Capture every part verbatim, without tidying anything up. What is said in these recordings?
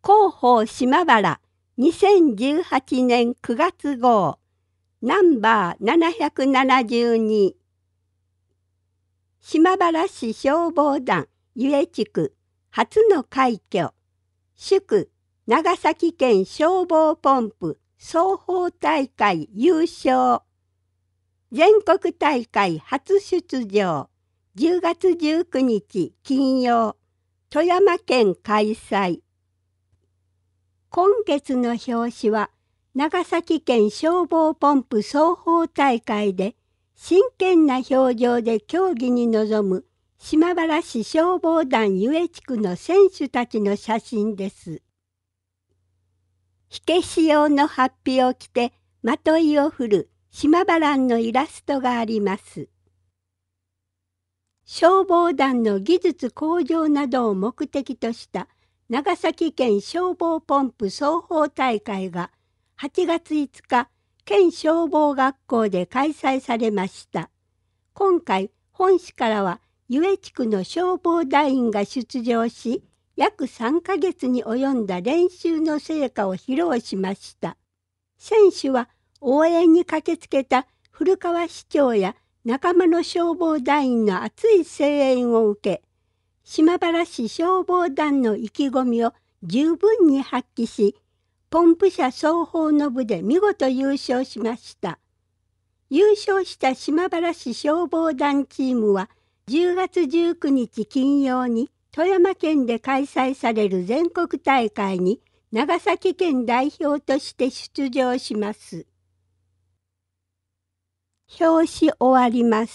広報島原にせんじゅうはちねんくがつ号ナンバーななひゃくななじゅうに島原市消防団湯江地区初の快挙祝長崎県消防ポンプ双方大会優勝全国大会初出場じゅうがつじゅうくにち金曜富山県開催今月の表紙は長崎県消防ポンプ双方大会で真剣な表情で競技に臨む島原市消防団湯江地区の選手たちの写真です。火消し用の法被を着てまといを振る島原のイラストがあります。消防団の技術向上などを目的とした長崎県消防ポンプ双方大会がはちがついつか県消防学校で開催されました。今回本市からは湯江地区の消防団員が出場し約さんかげつに及んだ練習の成果を披露しました。選手は応援に駆けつけた古川市長や仲間の消防団員の熱い声援を受け島原市消防団の意気込みを十分に発揮しポンプ車双方の部で見事優勝しました。優勝した島原市消防団チームはじゅうがつじゅうくにち金曜に富山県で開催される全国大会に長崎県代表として出場します。表紙終わります。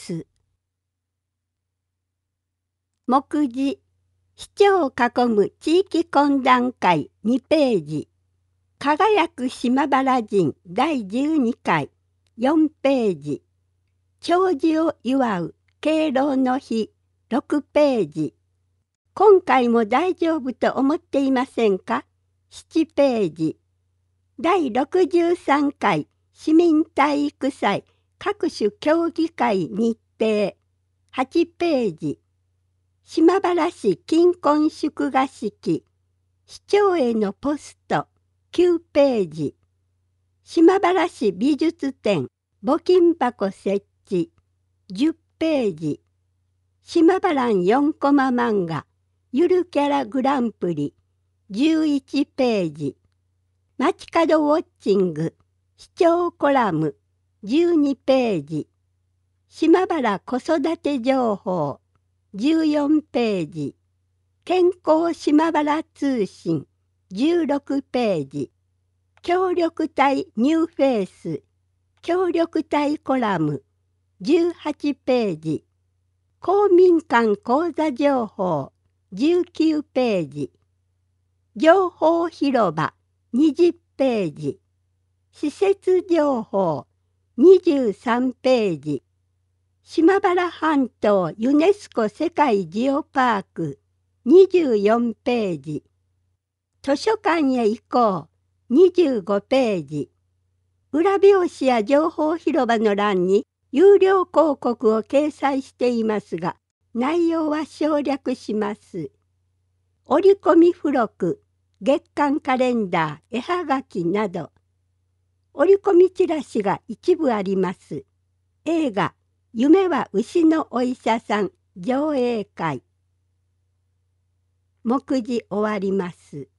目次市長を囲む地域懇談会にページ輝く島原人だいじゅうにかいよんページ長寿を祝う敬老の日ろくページ今回も大丈夫と思っていませんかななページだいろくじゅうさんかい市民体育祭各種競技会日程はちページ島原市金婚祝賀式市長へのポストきゅうページ島原市美術展募金箱設置じゅっページ島原よんコマ漫画ゆるキャラグランプリじゅういちページ街角ウォッチング市長コラムじゅうにページ島原子育て情報じゅうよんページ健康島原通信じゅうろくページ協力隊ニューフェイス協力隊コラムじゅうはちページ公民館講座情報じゅうきゅうページ情報広場にじゅっページ施設情報にじゅうさんページ島原半島ユネスコ世界ジオパークにじゅうよんページ図書館へ行こうにじゅうごページ裏表紙や情報広場の欄に有料広告を掲載していますが内容は省略します。折り込み付録月間カレンダー絵はがきなど折り込みチラシが一部あります。映画夢は牛のお医者さん上映会目次終わります。